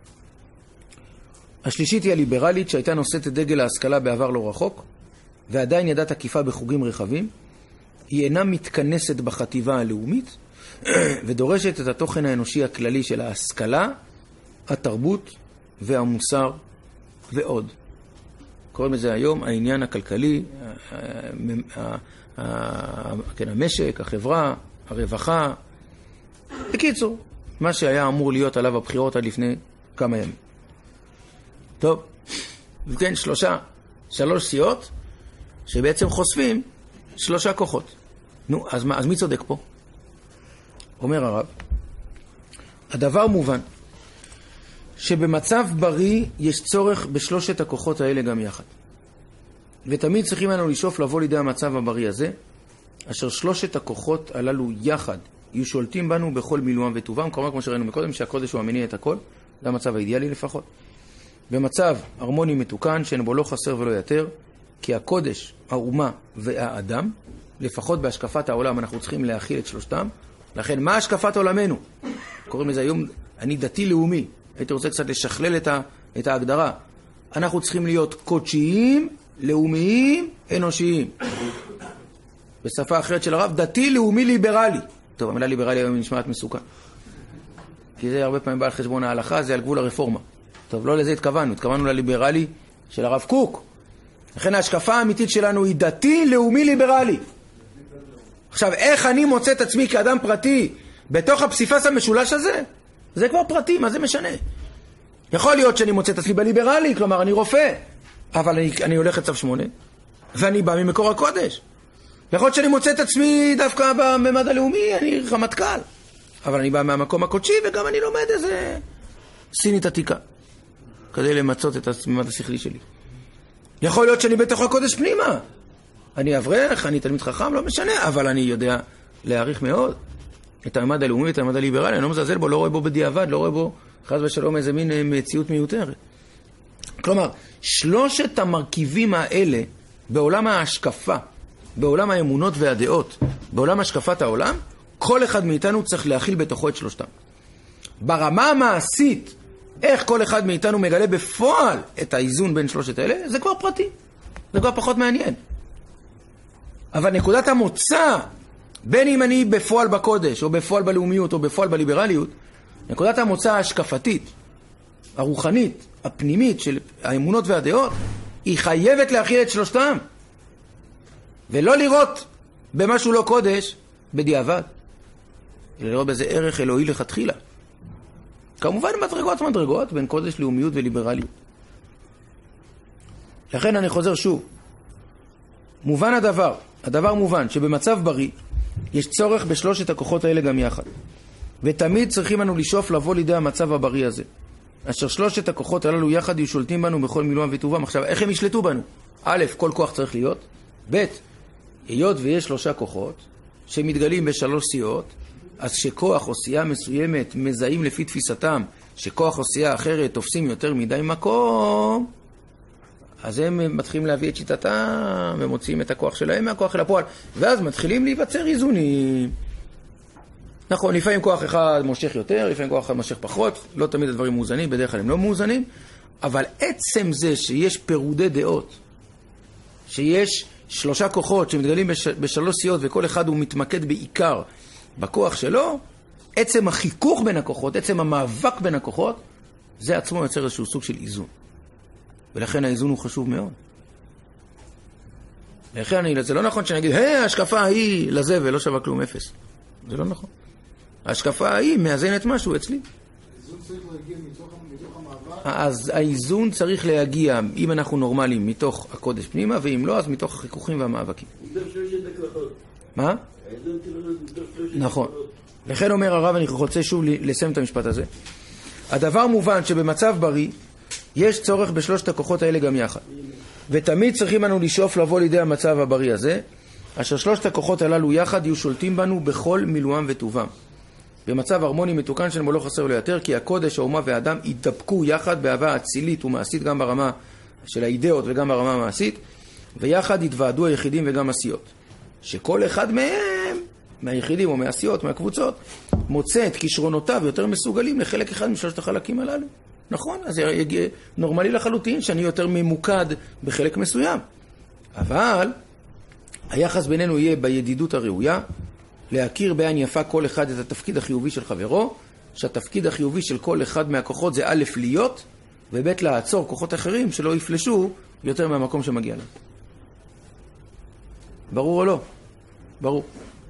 השלישית היא הליברלית, שהייתה נושאת את דגל ההשכלה בעבר לא רחוק, ועדיין ידעה תקיפה בחוגים רחבים. היא אינה מתכנסת בחטיבה הלאומית, ודורשת את התוכן האנושי הכללי של ההשכלה, התרבות והמוסר ועוד. קוראים לזה היום העניין הכלכלי, המשק, החברה, הרווחה. בקיצור, מה שהיה אמור להיות עליו הבחירות עד לפני כמה ימים. טוב, וכן, שלושה, שלוש סיעות שבעצם חושפים שלושה כוחות. נו, אז, מה, אז מי צודק פה? אומר הרב, הדבר מובן שבמצב בריא יש צורך בשלושת הכוחות האלה גם יחד. ותמיד צריכים לנו לשאוף לבוא לידי המצב הבריא הזה, אשר שלושת הכוחות הללו יחד יהיו שולטים בנו בכל מילואם וטובם, כלומר כמו שראינו מקודם, שהקודש הוא המניע את הכל, זה המצב האידיאלי לפחות. במצב הרמוני מתוקן, שאין בו לא חסר ולא יותר, כי הקודש, האומה והאדם, לפחות בהשקפת העולם אנחנו צריכים להכיל את שלושתם. לכן, מה השקפת עולמנו? קוראים לזה היום, אני דתי לאומי. הייתי רוצה קצת לשכלל את, ה, את ההגדרה. אנחנו צריכים להיות קודשיים, לאומיים, אנושיים. בשפה אחרת של הרב, דתי, לאומי, ליברלי. טוב, המילה ליברלי היום נשמעת מסוכן. כי זה הרבה פעמים בא על חשבון ההלכה, זה על גבול הרפורמה. טוב, לא לזה התכוונו, התכוונו לליברלי של הרב קוק. לכן ההשקפה האמיתית שלנו היא דתי, לאומי, ליברלי. עכשיו, איך אני מוצא את עצמי כאדם פרטי בתוך הפסיפס המשולש הזה? זה כבר פרטי, מה זה משנה? יכול להיות שאני מוצא את עצמי בליברלי, כלומר אני רופא, אבל אני, אני הולך לצו שמונה, ואני בא ממקור הקודש. יכול להיות שאני מוצא את עצמי דווקא בממד הלאומי, אני רמטכ"ל, אבל אני בא מהמקום הקודשי, וגם אני לומד איזה סינית עתיקה, כדי למצות את הממד השכלי שלי. יכול להיות שאני בתוך הקודש פנימה, אני אברך, אני תלמיד חכם, לא משנה, אבל אני יודע להעריך מאוד את הממד הלאומי ואת הממד הליברלי, אני לא מזלזל בו, לא רואה בו בדיעבד, לא רואה בו חס ושלום איזה מין מציאות מיותרת. כלומר, שלושת המרכיבים האלה בעולם ההשקפה, בעולם האמונות והדעות, בעולם השקפת העולם, כל אחד מאיתנו צריך להכיל בתוכו את שלושתם. ברמה המעשית, איך כל אחד מאיתנו מגלה בפועל את האיזון בין שלושת האלה, זה כבר פרטי, זה כבר פחות מעניין. אבל נקודת המוצא, בין אם אני בפועל בקודש, או בפועל בלאומיות, או בפועל בליברליות, נקודת המוצא ההשקפתית, הרוחנית, הפנימית של האמונות והדעות, היא חייבת להכיל את שלושתם. ולא לראות במשהו לא קודש בדיעבד, אלא לראות בזה ערך אלוהי לכתחילה. כמובן מדרגות מדרגות בין קודש, לאומיות וליברליות. לכן אני חוזר שוב. מובן הדבר, הדבר מובן שבמצב בריא יש צורך בשלושת הכוחות האלה גם יחד. ותמיד צריכים לנו לשאוף לבוא לידי המצב הבריא הזה. אשר שלושת הכוחות הללו יחד יהיו שולטים בנו בכל מילואם וטובם. עכשיו, איך הם ישלטו בנו? א', כל כוח צריך להיות. ב', היות ויש שלושה כוחות שמתגלים בשלוש סיעות, אז שכוח או סיעה מסוימת מזהים לפי תפיסתם שכוח או סיעה אחרת תופסים יותר מדי מקום, אז הם מתחילים להביא את שיטתם ומוציאים את הכוח שלהם מהכוח אל הפועל, ואז מתחילים להיווצר איזונים. נכון, לפעמים כוח אחד מושך יותר, לפעמים כוח אחד מושך פחות, לא תמיד הדברים מאוזנים, בדרך כלל הם לא מאוזנים, אבל עצם זה שיש פירודי דעות, שיש שלושה כוחות שמתגלים בש... בשלוש סיעות וכל אחד הוא מתמקד בעיקר בכוח שלו, עצם החיכוך בין הכוחות, עצם המאבק בין הכוחות, זה עצמו יוצר איזשהו סוג של איזון. ולכן האיזון הוא חשוב מאוד. ולכן אני, זה לא נכון שאני אגיד, היי, ההשקפה היא לזה ולא שווה כלום אפס. זה לא נכון. ההשקפה היא מאזנת משהו אצלי. האיזון צריך להגיע מתוך, מתוך המאבק? אז האיזון צריך להגיע, אם אנחנו נורמליים, מתוך הקודש פנימה, ואם לא, אז מתוך החיכוכים והמאבקים. מה? נכון. לכן אומר הרב, אני רוצה שוב לסיים את המשפט הזה. הדבר מובן שבמצב בריא, יש צורך בשלושת הכוחות האלה גם יחד. ותמיד צריכים לנו לשאוף לבוא לידי המצב הבריא הזה, אשר שלושת הכוחות הללו יחד יהיו שולטים בנו בכל מילואם וטובם. במצב הרמוני מתוקן שלמו לא חסר לו יותר, כי הקודש, האומה והאדם יתדבקו יחד באהבה אצילית ומעשית גם ברמה של האידאות וגם ברמה המעשית, ויחד יתוועדו היחידים וגם הסיעות. שכל אחד מהם, מהיחידים או מהסיעות, מהקבוצות, מוצא את כישרונותיו יותר מסוגלים לחלק אחד משלושת החלקים הללו. נכון, אז יגיע נורמלי לחלוטין שאני יותר ממוקד בחלק מסוים. אבל היחס בינינו יהיה בידידות הראויה, להכיר בעין יפה כל אחד את התפקיד החיובי של חברו, שהתפקיד החיובי של כל אחד מהכוחות זה א' להיות, וב' לעצור כוחות אחרים שלא יפלשו יותר מהמקום שמגיע להם. ברור או לא? ברור.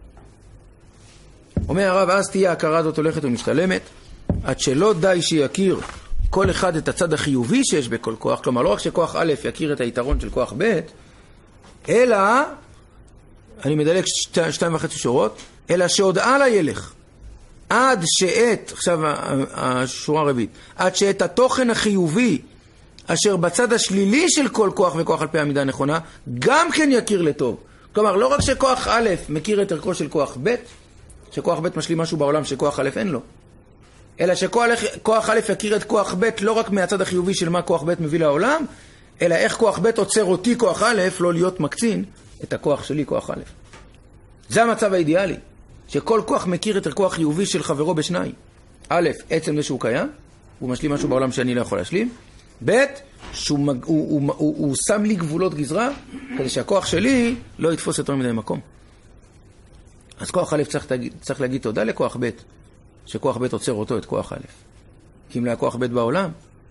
אומר הרב, אז תהיה ההכרה הזאת הולכת ומשתלמת, עד שלא די שיכיר כל אחד את הצד החיובי שיש בכל כוח, כלומר לא רק שכוח א' יכיר את היתרון של כוח ב', אלא, אני מדלק שתי, שתיים וחצי שורות, אלא שעוד הלאה ילך, עד שאת, עכשיו השורה הרביעית, עד שאת התוכן החיובי, אשר בצד השלילי של כל כוח וכוח על פי המידה הנכונה, גם כן יכיר לטוב. כלומר, לא רק שכוח א' מכיר את ערכו של כוח ב', שכוח ב' משלים משהו בעולם שכוח א' אין לו, אלא שכוח א' יכיר את כוח ב' לא רק מהצד החיובי של מה כוח ב' מביא לעולם, אלא איך כוח ב' עוצר אותי כוח א' לא להיות מקצין את הכוח שלי כוח א'. זה המצב האידיאלי, שכל כוח מכיר את ערכו החיובי של חברו בשניים. א', עצם זה שהוא קיים, הוא משלים משהו בעולם שאני לא יכול להשלים. ב', שהוא מג... הוא, הוא, הוא, הוא, הוא שם לי גבולות גזרה, כדי שהכוח שלי לא יתפוס יותר מדי מקום. אז כוח א' צריך, צריך להגיד תודה לכוח ב', שכוח ב' עוצר אותו את כוח א'. כי אם לא הכוח ב' בעולם,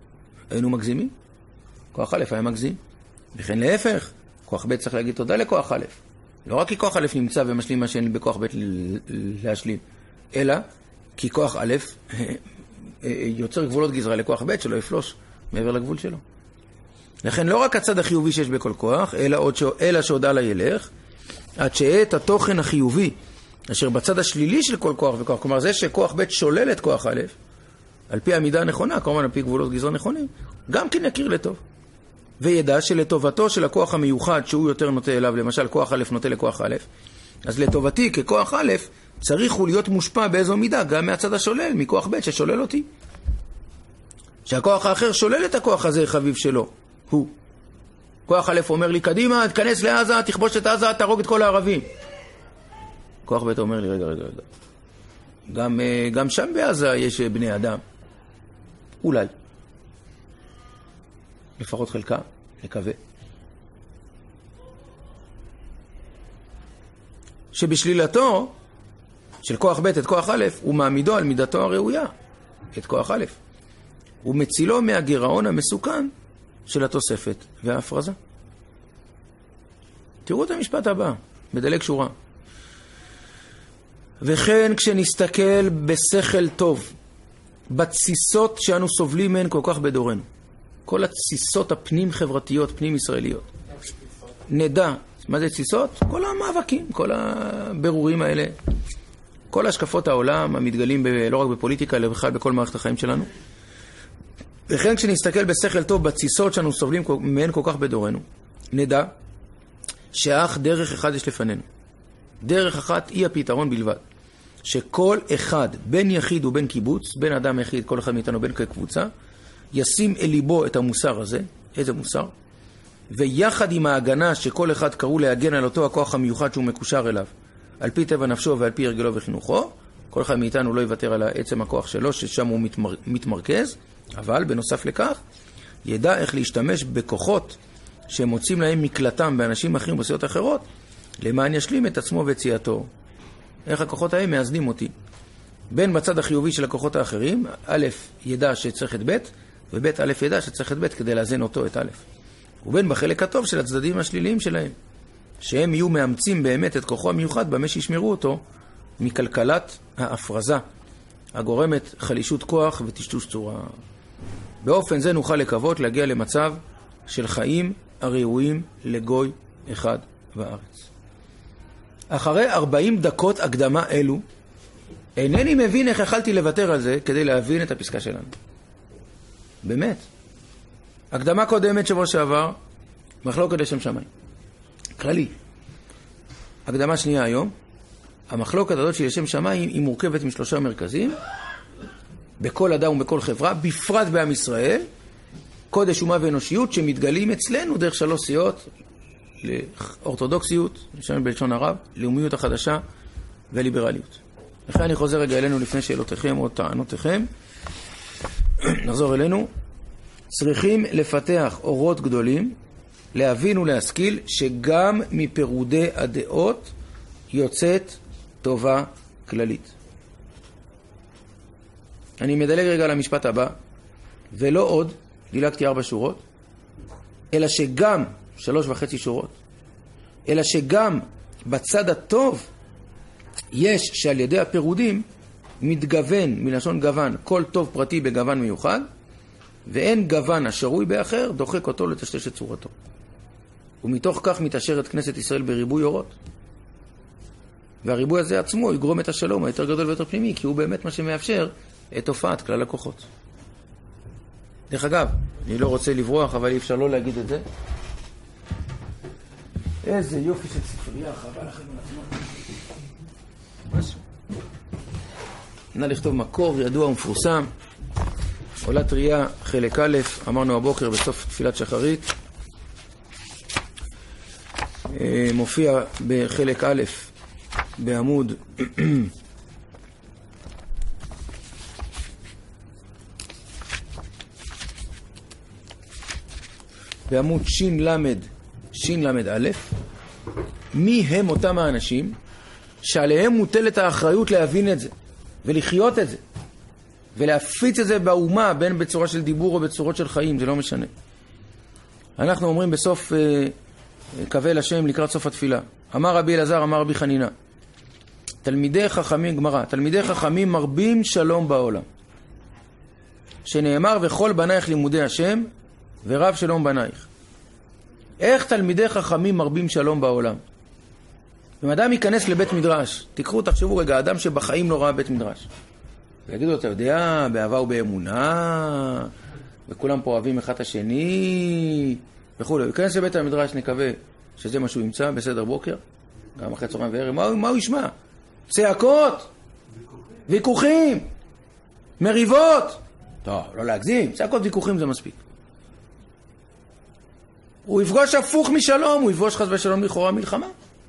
היינו מגזימים. כוח א' היה מגזים. וכן להפך, כוח ב' צריך להגיד תודה לכוח א'. לא רק כי כוח א' נמצא ומשלים מה שאין בכוח ב' להשלים, אלא כי כוח א' יוצר גבולות גזרה לכוח ב' שלא יפלוש מעבר לגבול שלו. לכן לא רק הצד החיובי שיש בכל כוח, אלא, עוד ש... אלא שעוד הלאה ילך, עד שאת התוכן החיובי, אשר בצד השלילי של כל כוח וכוח, כלומר זה שכוח ב' שולל את כוח א', על פי המידה הנכונה, כמובן על פי גבולות גזרה נכונים, גם כן יכיר לטוב. וידע שלטובתו של הכוח המיוחד שהוא יותר נוטה אליו, למשל כוח א' נוטה לכוח א', אז לטובתי ככוח א' צריך הוא להיות מושפע באיזו מידה גם מהצד השולל, מכוח ב' ששולל אותי. שהכוח האחר שולל את הכוח הזה חביב שלו, הוא. כוח א' אומר לי, קדימה, תכנס לעזה, תכבוש את עזה, תהרוג את כל הערבים. כוח ב' אומר לי, רגע, רגע, רגע. גם, גם שם בעזה יש בני אדם. אולי. לפחות חלקה, נקווה. שבשלילתו של כוח ב' את כוח א', הוא מעמידו על מידתו הראויה, את כוח א'. הוא מצילו מהגירעון המסוכן של התוספת וההפרזה. תראו את המשפט הבא, מדלג שורה. וכן כשנסתכל בשכל טוב, בתסיסות שאנו סובלים מהן כל כך בדורנו, כל התסיסות הפנים חברתיות, פנים ישראליות, נדע, מה זה תסיסות? כל המאבקים, כל הבירורים האלה, כל השקפות העולם המתגלים ב, לא רק בפוליטיקה, אלא בכלל בכל מערכת החיים שלנו. וכן כשנסתכל בשכל טוב בתסיסות שאנו סובלים מהן כל כך בדורנו, נדע שאך דרך אחד יש לפנינו. דרך אחת היא הפתרון בלבד. שכל אחד, בין יחיד ובין קיבוץ, בין אדם יחיד, כל אחד מאיתנו בין כקבוצה, ישים אל ליבו את המוסר הזה, איזה מוסר? ויחד עם ההגנה שכל אחד קראו להגן על אותו הכוח המיוחד שהוא מקושר אליו, על פי טבע נפשו ועל פי הרגלו וחינוכו, כל אחד מאיתנו לא יוותר על עצם הכוח שלו, ששם הוא מתמר... מתמרכז, אבל בנוסף לכך, ידע איך להשתמש בכוחות שמוצאים להם מקלטם באנשים אחרים בסיעות אחרות, למען ישלים את עצמו וציאתו. איך הכוחות האלה מאזנים אותי? בין בצד החיובי של הכוחות האחרים, א' ידע שצריך את ב', וב' א' ידע שצריך את ב' כדי לאזן אותו את א'. ובין בחלק הטוב של הצדדים השליליים שלהם, שהם יהיו מאמצים באמת את כוחו המיוחד במה שישמרו אותו מכלכלת ההפרזה, הגורמת חלישות כוח וטשטוש צורה. באופן זה נוכל לקוות להגיע למצב של חיים הראויים לגוי אחד בארץ. אחרי ארבעים דקות הקדמה אלו, אינני מבין איך יכלתי לוותר על זה כדי להבין את הפסקה שלנו. באמת. הקדמה קודמת שבוע שעבר, מחלוקת לשם שמיים. כללי. הקדמה שנייה היום, המחלוקת הזאת של לשם שמיים היא מורכבת משלושה מרכזים, בכל אדם ובכל חברה, בפרט בעם ישראל, קודש אומה ואנושיות שמתגלים אצלנו דרך שלוש סיעות, לאורתודוקסיות, לשם בלשון הרב, לאומיות החדשה וליברליות. לכן אני חוזר רגע אלינו לפני שאלותיכם או טענותיכם. נחזור אלינו. צריכים לפתח אורות גדולים, להבין ולהשכיל שגם מפירודי הדעות יוצאת טובה כללית. אני מדלג רגע על המשפט הבא, ולא עוד, דילגתי ארבע שורות, אלא שגם, שלוש וחצי שורות, אלא שגם בצד הטוב יש שעל ידי הפירודים מתגוון, מלשון גוון, כל טוב פרטי בגוון מיוחד, ואין גוון השרוי באחר דוחק אותו לטשטש את צורתו. ומתוך כך מתאשרת כנסת ישראל בריבוי אורות. והריבוי הזה עצמו יגרום את השלום היותר גדול ויותר פנימי, כי הוא באמת מה שמאפשר את תופעת כלל הכוחות. דרך אגב, אני לא רוצה לברוח, אבל אי אפשר לא להגיד את זה. איזה יופי של ספרייה, חבל לכם על הזמן. משהו. נא לכתוב מקור ידוע ומפורסם. עולת ראייה, חלק א', אמרנו הבוקר בסוף תפילת שחרית. מופיע בחלק א', בעמוד בעמוד שין למד, שין למד א', מי הם אותם האנשים שעליהם מוטלת האחריות להבין את זה ולחיות את זה ולהפיץ את זה באומה, בין בצורה של דיבור או בצורות של חיים, זה לא משנה. אנחנו אומרים בסוף אה, קבל השם לקראת סוף התפילה. אמר רבי אלעזר, אמר רבי חנינה, תלמידי חכמים, גמרא, תלמידי חכמים מרבים שלום בעולם. שנאמר, וכל בנייך לימודי השם, ורב שלום בנייך. איך תלמידי חכמים מרבים שלום בעולם? אם אדם ייכנס לבית מדרש, תיקחו, תחשבו רגע, אדם שבחיים לא ראה בית מדרש. ויגידו, אתה יודע, באהבה ובאמונה, וכולם פה אוהבים אחד השני, וכו'. ייכנס לבית המדרש, נקווה שזה מה שהוא ימצא, בסדר בוקר, גם אחרי צהריים וערב, מה, מה הוא ישמע? צעקות, ויכוחים, מריבות. טוב, לא להגזים, צעקות ויכוחים זה מספיק. הוא יפגוש הפוך משלום, הוא יפגוש חס ושלום לכאורה מלחמה.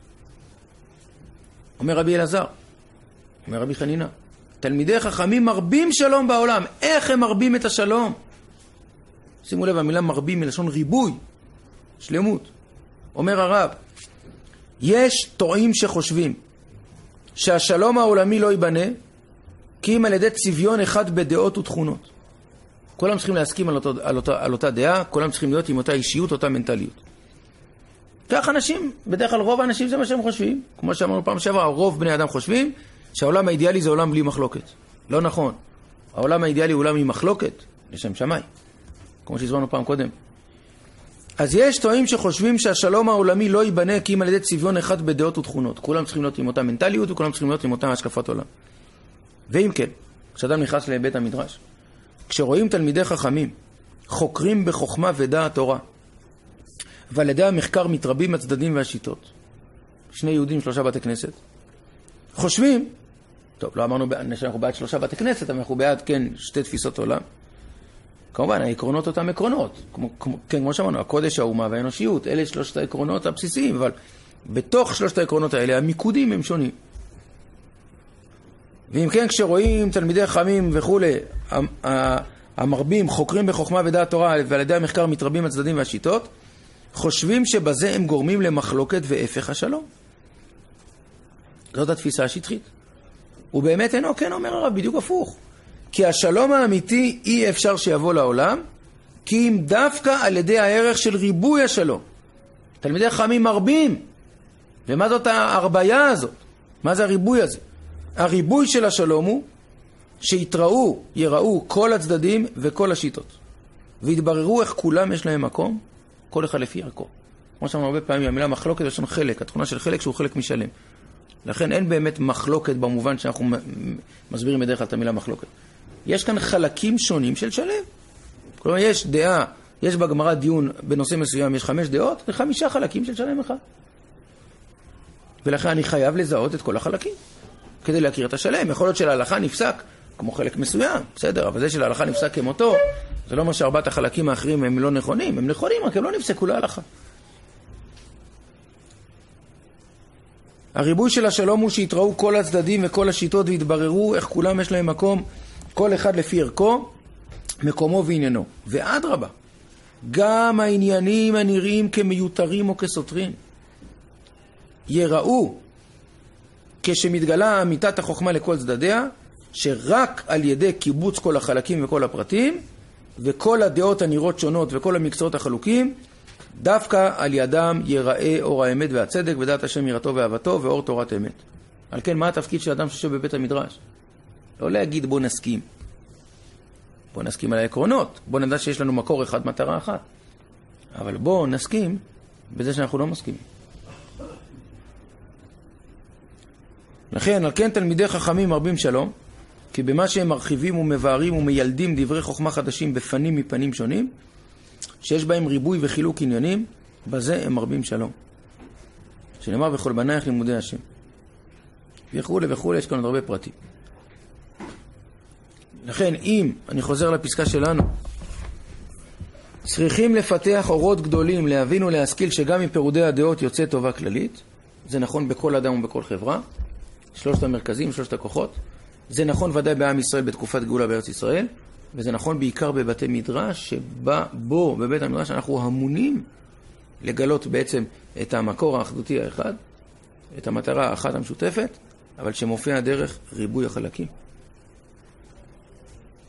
אומר רבי אלעזר, אומר רבי חנינה, תלמידי חכמים מרבים שלום בעולם. איך הם מרבים את השלום? שימו לב, המילה מרבים מלשון ריבוי, שלמות. אומר הרב, יש טועים שחושבים שהשלום העולמי לא ייבנה כי אם על ידי צביון אחד בדעות ותכונות. כולם צריכים להסכים על, אותו, על, אותה, על אותה דעה, כולם צריכים להיות עם אותה אישיות, אותה מנטליות. כך אנשים, בדרך כלל רוב האנשים זה מה שהם חושבים. כמו שאמרנו פעם שעברה, רוב בני אדם חושבים שהעולם האידיאלי זה עולם בלי מחלוקת. לא נכון. העולם האידיאלי הוא עולם עם מחלוקת, לשם שמיים. כמו שהזמנו פעם קודם. אז יש טועים שחושבים שהשלום העולמי לא ייבנה כי אם על ידי צביון אחד בדעות ותכונות. כולם צריכים להיות עם אותה מנטליות וכולם צריכים להיות עם אותה השקפת עולם. ואם כן, כשאדם נכנס לבית המדרש, כשרואים תלמידי חכמים, חוקרים בחוכמה ודעת תורה, ועל ידי המחקר מתרבים הצדדים והשיטות, שני יהודים, שלושה בתי כנסת, חושבים, טוב, לא אמרנו שאנחנו בעד שלושה בתי כנסת, אבל אנחנו בעד, כן, שתי תפיסות עולם. כמובן, העקרונות אותם עקרונות, כמו, כמו, כן, כמו שאמרנו, הקודש, האומה והאנושיות, אלה שלושת העקרונות הבסיסיים, אבל בתוך שלושת העקרונות האלה, המיקודים הם שונים. ואם כן, כשרואים תלמידי חכמים וכו', המרבים, חוקרים בחוכמה ודעת תורה, ועל ידי המחקר מתרבים הצדדים והשיטות, חושבים שבזה הם גורמים למחלוקת והפך השלום. זאת התפיסה השטחית. ובאמת אינו, כן אומר הרב, בדיוק הפוך. כי השלום האמיתי אי אפשר שיבוא לעולם, כי אם דווקא על ידי הערך של ריבוי השלום. תלמידי חכמים מרבים. ומה זאת ההרביה הזאת? מה זה הריבוי הזה? הריבוי של השלום הוא שיתראו, יראו כל הצדדים וכל השיטות. והתבררו איך כולם יש להם מקום, כל אחד לפי ערכו. כמו שאמרנו הרבה פעמים, המילה מחלוקת יש לנו חלק, התכונה של חלק שהוא חלק משלם. לכן אין באמת מחלוקת במובן שאנחנו מסבירים בדרך כלל את המילה מחלוקת. יש כאן חלקים שונים של שלם. כלומר, יש דעה, יש בגמרא דיון בנושא מסוים, יש חמש דעות, וחמישה חלקים של שלם אחד. ולכן אני חייב לזהות את כל החלקים, כדי להכיר את השלם. יכול להיות שלהלכה נפסק כמו חלק מסוים, בסדר, אבל זה שלהלכה נפסק כמותו, זה לא מה שארבעת החלקים האחרים הם לא נכונים, הם נכונים, רק הם לא נפסקו להלכה. הריבוי של השלום הוא שיתראו כל הצדדים וכל השיטות והתבררו איך כולם יש להם מקום, כל אחד לפי ערכו, מקומו ועניינו. ועד רבה, גם העניינים הנראים כמיותרים או כסותרים, יראו כשמתגלה אמיתת החוכמה לכל צדדיה, שרק על ידי קיבוץ כל החלקים וכל הפרטים, וכל הדעות הנראות שונות וכל המקצועות החלוקים, דווקא על ידם יראה אור האמת והצדק ודעת השם יראתו ואהבתו ואור תורת אמת. על כן, מה התפקיד של אדם שיושב בבית המדרש? לא להגיד בוא נסכים. בוא נסכים על העקרונות. בוא נדע שיש לנו מקור אחד, מטרה אחת. אבל בוא נסכים בזה שאנחנו לא מסכימים. לכן, על כן תלמידי חכמים מרבים שלום, כי במה שהם מרחיבים ומבארים ומיילדים דברי חוכמה חדשים בפנים מפנים שונים, שיש בהם ריבוי וחילוק עניינים, בזה הם מרבים שלום. שנאמר וכל בנייך לימודי השם. וכו' וכו', יש כאן עוד הרבה פרטים. לכן, אם, אני חוזר לפסקה שלנו, צריכים לפתח אורות גדולים, להבין ולהשכיל שגם מפירודי הדעות יוצא טובה כללית, זה נכון בכל אדם ובכל חברה, שלושת המרכזים, שלושת הכוחות, זה נכון ודאי בעם ישראל בתקופת גאולה בארץ ישראל, וזה נכון בעיקר בבתי מדרש, שבו, בבית המדרש, אנחנו המונים לגלות בעצם את המקור האחדותי האחד, את המטרה האחת המשותפת, אבל שמופיע דרך ריבוי החלקים.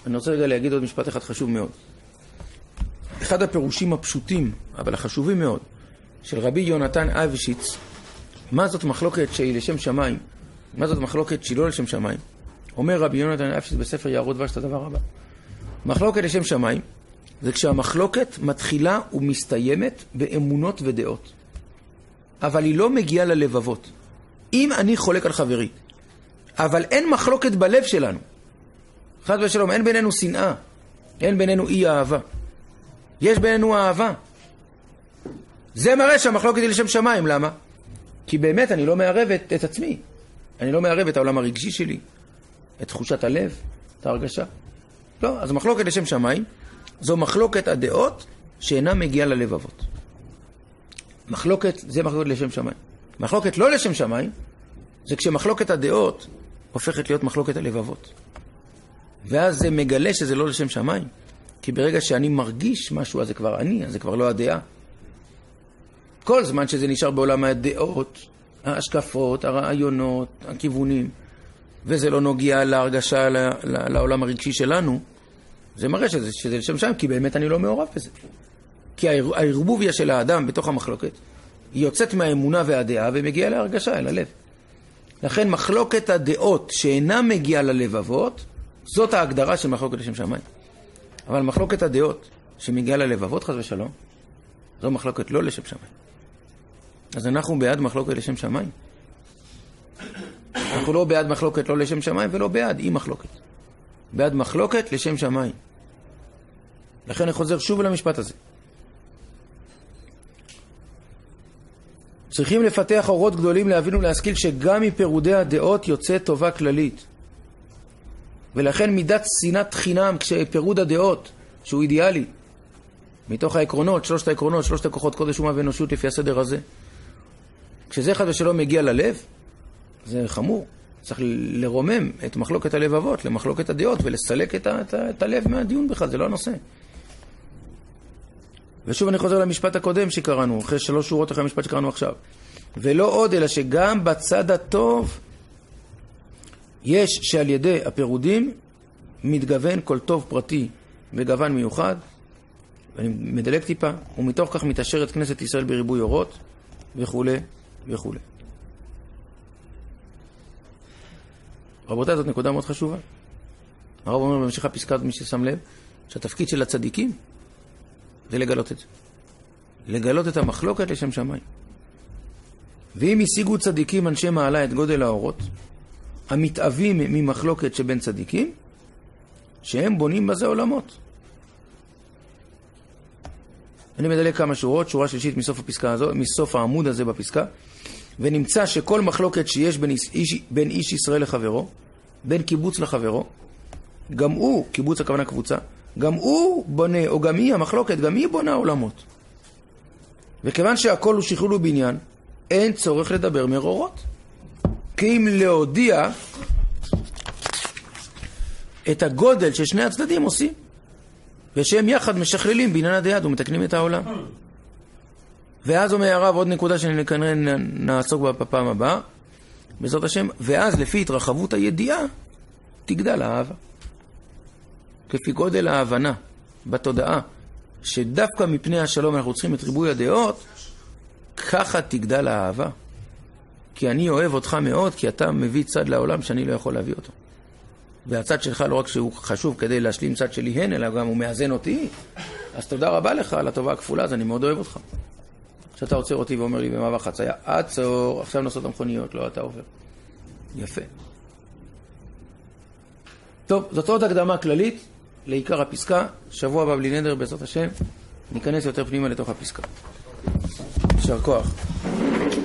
אני רוצה רגע להגיד עוד משפט אחד חשוב מאוד. אחד הפירושים הפשוטים, אבל החשובים מאוד, של רבי יונתן אייבשיץ, מה זאת מחלוקת שהיא לשם שמיים, מה זאת מחלוקת שהיא לא לשם שמיים, אומר רבי יונתן אייבשיץ בספר יערות דבש את הדבר הבא. מחלוקת לשם שמיים זה כשהמחלוקת מתחילה ומסתיימת באמונות ודעות, אבל היא לא מגיעה ללבבות. אם אני חולק על חברי, אבל אין מחלוקת בלב שלנו, חד ושלום, אין בינינו שנאה, אין בינינו אי אהבה, יש בינינו אהבה, זה מראה שהמחלוקת היא לשם שמיים. למה? כי באמת אני לא מערב את, את עצמי, אני לא מערב את העולם הרגשי שלי, את תחושת הלב, את ההרגשה. לא, אז מחלוקת לשם שמיים זו מחלוקת הדעות שאינה מגיעה ללבבות. מחלוקת, זה מחלוקת לשם שמיים. מחלוקת לא לשם שמיים זה כשמחלוקת הדעות הופכת להיות מחלוקת הלבבות, ואז זה מגלה שזה לא לשם שמיים, כי ברגע שאני מרגיש משהו אז זה כבר אני, אז זה כבר לא הדעה. כל זמן שזה נשאר בעולם הדעות, ההשקפות, הרעיונות, הכיוונים, וזה לא נוגע להרגשה, לעולם הרגשי שלנו, זה מראה שזה, שזה לשם שמיים, כי באמת אני לא מעורב בזה. כי הערבוביה של האדם בתוך המחלוקת היא יוצאת מהאמונה והדעה ומגיעה להרגשה, אל הלב. לכן מחלוקת הדעות שאינה מגיעה ללבבות, זאת ההגדרה של מחלוקת לשם שמיים. אבל מחלוקת הדעות שמגיעה ללבבות, חס ושלום, זו מחלוקת לא לשם שמיים. אז אנחנו בעד מחלוקת לשם שמיים. אנחנו לא בעד מחלוקת לא לשם שמיים ולא בעד אי מחלוקת. בעד מחלוקת לשם שמיים. לכן אני חוזר שוב למשפט הזה. צריכים לפתח אורות גדולים להבין ולהשכיל שגם מפירודי הדעות יוצא טובה כללית. ולכן מידת שנאת חינם כשפירוד הדעות, שהוא אידיאלי, מתוך העקרונות, שלושת העקרונות, שלושת הכוחות קודש אומה ואנושות לפי הסדר הזה, כשזה אחד ושלום מגיע ללב, זה חמור. צריך לרומם את מחלוקת הלבבות למחלוקת הדעות ולסלק את, ה, את, ה, את הלב מהדיון בכלל, זה לא הנושא. ושוב אני חוזר למשפט הקודם שקראנו, אחרי שלוש שורות אחרי המשפט שקראנו עכשיו. ולא עוד, אלא שגם בצד הטוב יש שעל ידי הפירודים מתגוון כל טוב פרטי וגוון מיוחד, ואני מדלג טיפה, ומתוך כך מתאשרת כנסת ישראל בריבוי אורות וכו' וכו'. רבותיי, זאת נקודה מאוד חשובה. הרב אומר בהמשך הפסקה, מי ששם לב, שהתפקיד של הצדיקים זה לגלות את זה. לגלות את המחלוקת לשם שמיים. ואם השיגו צדיקים אנשי מעלה את גודל האורות, המתאבים ממחלוקת שבין צדיקים, שהם בונים בזה עולמות. אני מדלג כמה שורות, שורה שלישית מסוף הפסקה הזו, מסוף העמוד הזה בפסקה, ונמצא שכל מחלוקת שיש בין איש, בין איש ישראל לחברו, בין קיבוץ לחברו, גם הוא, קיבוץ הכוונה קבוצה, גם הוא בונה, או גם היא המחלוקת, גם היא בונה עולמות. וכיוון שהכל הוא שכלול ובניין, אין צורך לדבר מרורות. כי אם להודיע את הגודל ששני הצדדים עושים, ושהם יחד משכללים בעניין הדעת ומתקנים את העולם. ואז אומר הרב עוד נקודה שאני כנראה נעסוק בה בפעם הבאה, בעזרת השם, ואז לפי התרחבות הידיעה תגדל האהבה. כפי גודל ההבנה בתודעה שדווקא מפני השלום אנחנו צריכים את ריבוי הדעות, ככה תגדל האהבה. כי אני אוהב אותך מאוד, כי אתה מביא צד לעולם שאני לא יכול להביא אותו. והצד שלך לא רק שהוא חשוב כדי להשלים צד שלי הן, אלא גם הוא מאזן אותי. אז תודה רבה לך על הטובה הכפולה, אז אני מאוד אוהב אותך. כשאתה עוצר אותי ואומר לי במעבר חצייה, עצור, עכשיו נוסעות המכוניות, לא אתה עובר. יפה. טוב, זאת עוד הקדמה כללית לעיקר הפסקה. שבוע הבא בלי נדר בעזרת השם ניכנס יותר פנימה לתוך הפסקה. יישר כוח.